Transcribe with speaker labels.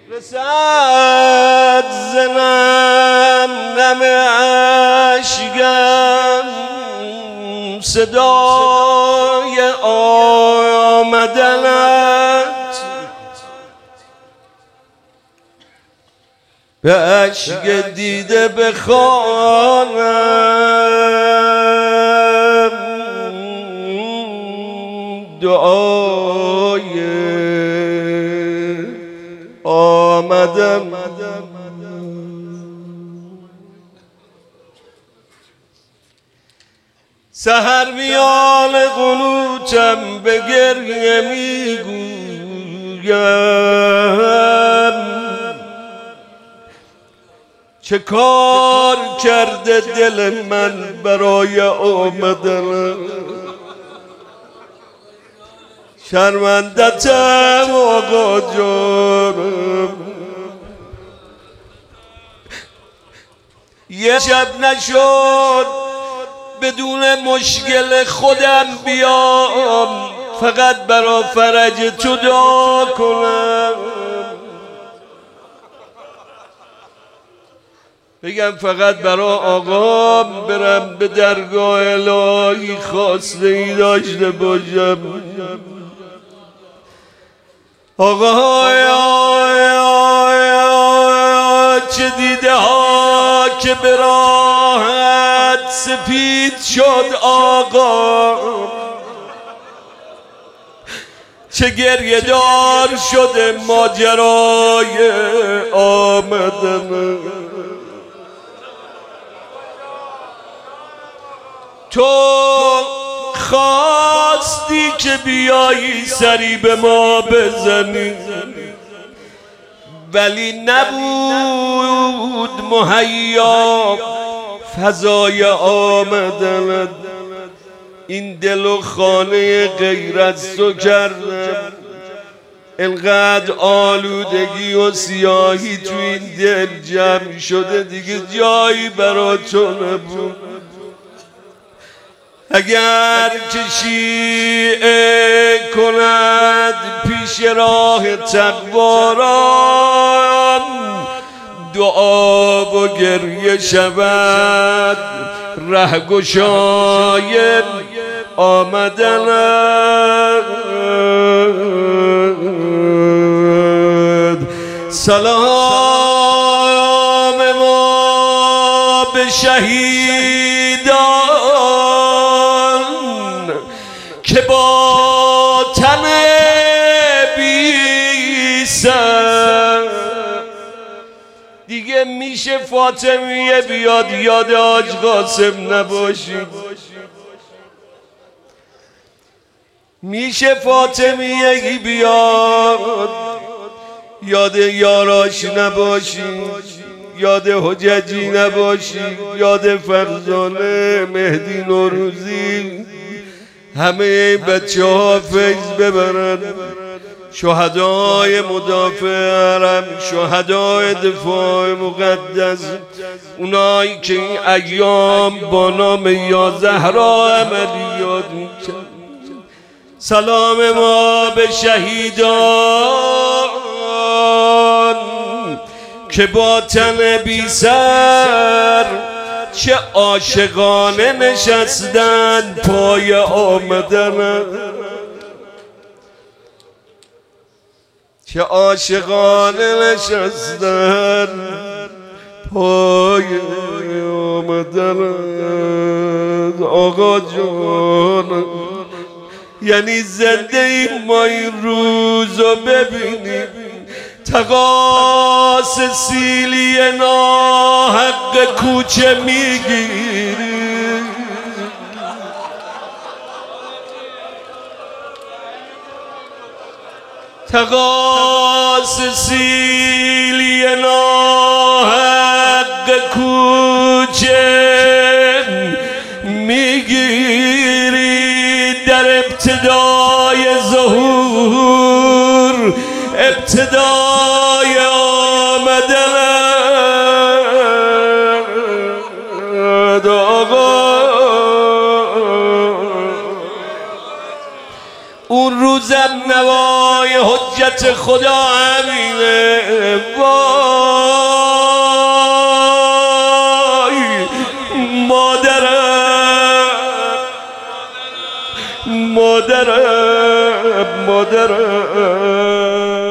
Speaker 1: رسد زنم نم عشقم صدای آمدنت به عشق دیده بخوانم دعای آمدن. سحر میان قنوتم به گریه میگویم چه کار کرده دل من برای آمدن. شرمندتم آقا جانم، یه شب نشد بدون مشکل خودم بیام فقط برا فرج تو دعا کنم، بگم فقط برا آقام برم به درگاه الهی خواسته ای داشته باشم. آقا چه دیده ها که به راحت سپید شد آقا، چه گریه دار شده ماجرای آمدن. تو خواستی که بیایی سری به ما بزنی ولی نبود مهیا فضای آمدنت. این دل و خانه غیر از تو کردم، انقدر آلودگی و سیاهی تو این دل جمع شده دیگه جایی برا تو نبود. اگر که شیعه کند پیش راه تقواران دعا و گریه شود رهگشای آمدنت. سلام ما به شهیدان که با تن بی سر دیگه میشه فاطمیه بیاد یاد حاج قاسم نباشی، میشه فاطمیه بیاد یاد یاراش نباشی، یاد حججی نباشی، یاد فرزانه مهدی نوروزی، همه بچه ها فیض ببرن، شهدای مدافع حرم، شهدای دفاع مقدس، اونایی که این ایام با نام یا زهرا عملیات میکرد. سلام ما به شهیدان که با تن بی سر چه عاشقانه نشستن پای آمدن، چه عاشقانه نشستن پای آمدن. آقا جان یعنی زنده ایم ما این روزو ببینیم، تقاص سیلی ناحق کوچه میگیری، تقاص سیلی ناحق کوچه میگیری. در ابتدای ظهور ابتدای آمدن آقا، اون روزم نوای حجت خدا همینه مادرم